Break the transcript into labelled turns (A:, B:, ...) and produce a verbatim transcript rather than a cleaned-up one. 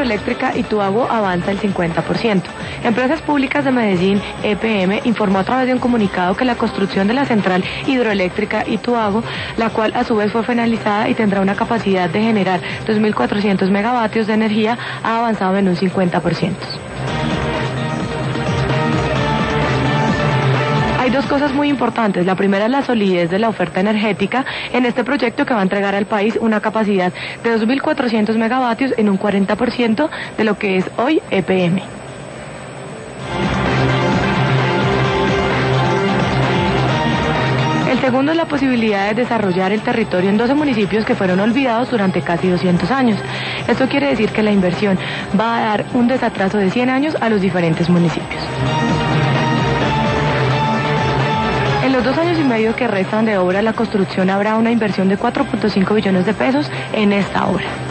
A: Hidroeléctrica Ituango avanza el cincuenta por ciento. Empresas Públicas de Medellín, E P M, informó a través de un comunicado que la construcción de la central hidroeléctrica Ituango, la cual a su vez fue finalizada y tendrá una capacidad de generar dos mil cuatrocientos megavatios de energía, ha avanzado en un cincuenta por ciento. Hay dos cosas muy importantes. La primera es la solidez de la oferta energética en este proyecto que va a entregar al país una capacidad de dos mil cuatrocientos megavatios en un cuarenta por ciento de lo que es hoy E P M. El segundo es la posibilidad de desarrollar el territorio en doce municipios que fueron olvidados durante casi doscientos años. Esto quiere decir que la inversión va a dar un desatraso de cien años a los diferentes municipios. En los dos años y medio que restan de obra, la construcción habrá una inversión de cuatro punto cinco billones de pesos en esta obra.